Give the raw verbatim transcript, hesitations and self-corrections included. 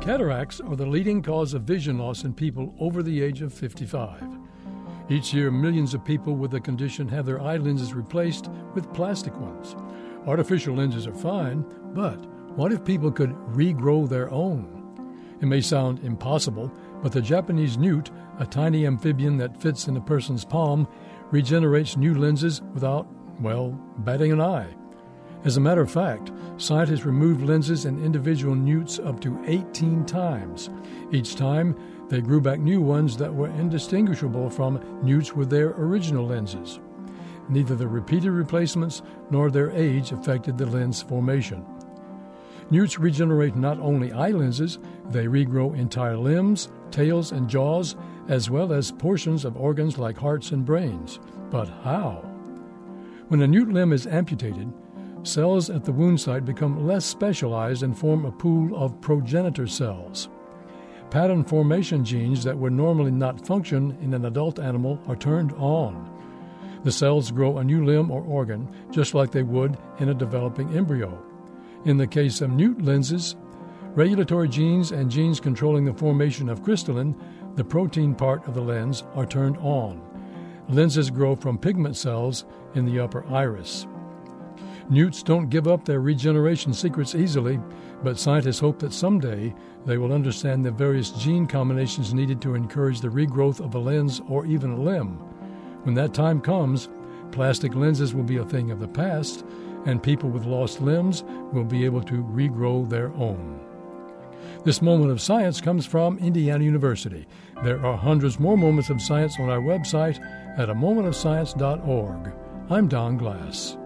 Cataracts are the leading cause of vision loss in people over the age of fifty-five. Each year, millions of people with the condition have their eye lenses replaced with plastic ones. Artificial lenses are fine, but what if people could regrow their own? It may sound impossible, but the Japanese newt, a tiny amphibian that fits in a person's palm, regenerates new lenses without, well, batting an eye. As a matter of fact, scientists removed lenses in individual newts up to eighteen times. Each time, they grew back new ones that were indistinguishable from newts with their original lenses. Neither the repeated replacements nor their age affected the lens formation. Newts regenerate not only eye lenses, they regrow entire limbs, tails, and jaws, as well as portions of organs like hearts and brains. But how? When a newt limb is amputated, cells at the wound site become less specialized and form a pool of progenitor cells. Pattern formation genes that would normally not function in an adult animal are turned on. The cells grow a new limb or organ, just like they would in a developing embryo. In the case of newt lenses, regulatory genes and genes controlling the formation of crystalline, the protein part of the lens, are turned on. Lenses grow from pigment cells in the upper iris. Newts don't give up their regeneration secrets easily, but scientists hope that someday they will understand the various gene combinations needed to encourage the regrowth of a lens or even a limb. When that time comes, plastic lenses will be a thing of the past, and people with lost limbs will be able to regrow their own. This moment of science comes from Indiana University. There are hundreds more moments of science on our website at a moment of science dot org. I'm Don Glass.